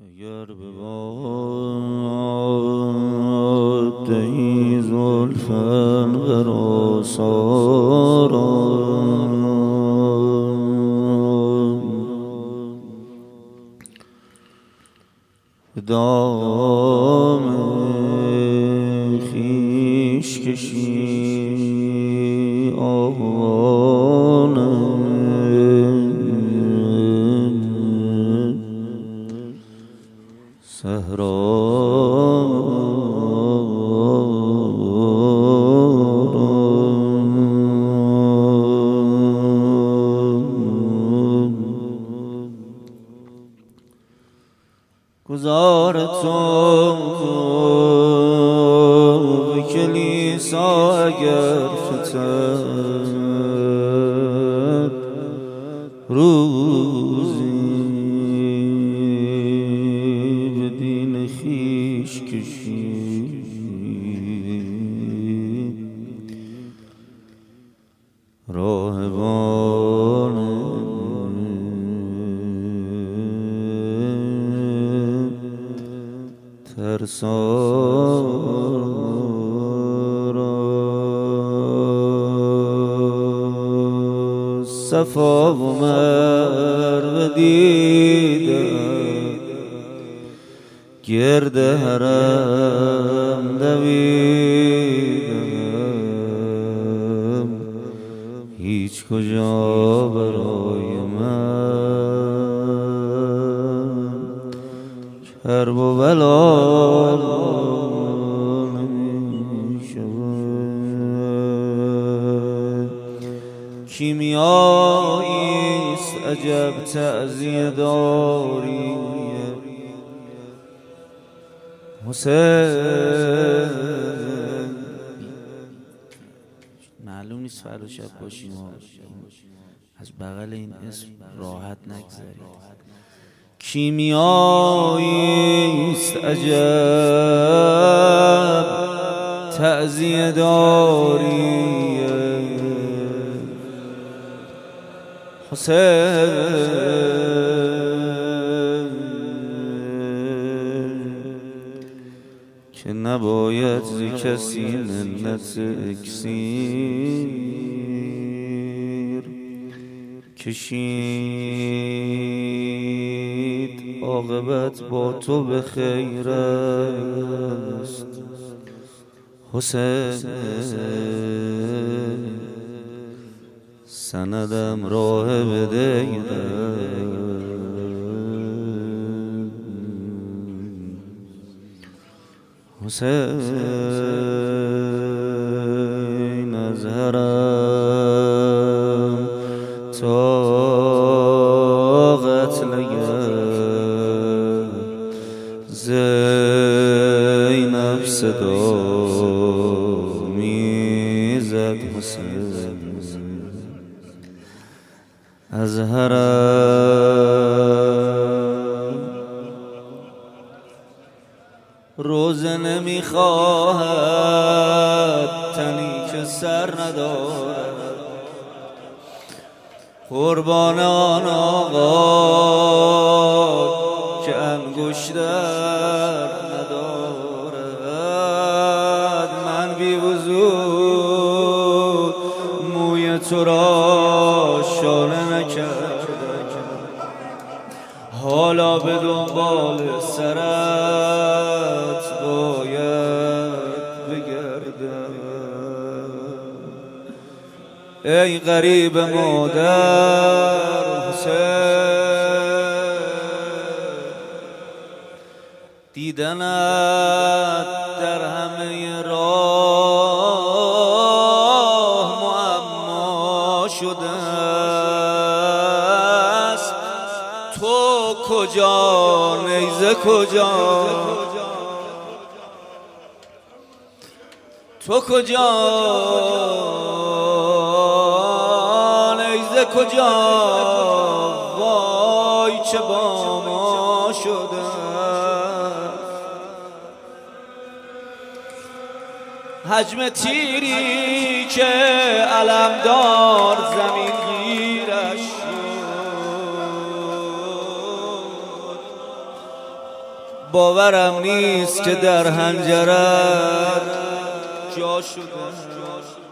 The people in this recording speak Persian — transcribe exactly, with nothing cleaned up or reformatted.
اگر به باد دهی زلفن غراساران به دام خویش کشی آوانه صحرا گذار تو به کلیسا اگر فتد روزی به دین خویش کشی راهبان ترسا صفا و مروه دیدم گرد حرم دویدم هیچ کجا برای من کرب و بلا نمیشود کیمیاییست عجب تعزیه داری حسین معلوم نیست فردا شب باشیم از بغل این اسم راحت نگذرید کیمیاییست عجب تعزیه داری حسین که نباید ز کسی منت اکسیر کشید عاقبت با تو به خیر است حسین سندم راه بده حسین از حرم تا قتل زینب صدا میزد حسین از حرم روزه نمیخواهد تنی که سر ندارد قربان آن آقا که انگشتر ندارد من بی وضو موی تو را شانه نکردم حالا به دنبال سرت باید بگردم ای غریب مادر حسین دیدنت در همه راه معما شده است تو کجا نیزه کجا تو کجا نیزه کجا وای چه با ما شده حجم تیری که علمدار زمین گیرش باورم نیست که در هنجرت جا شده.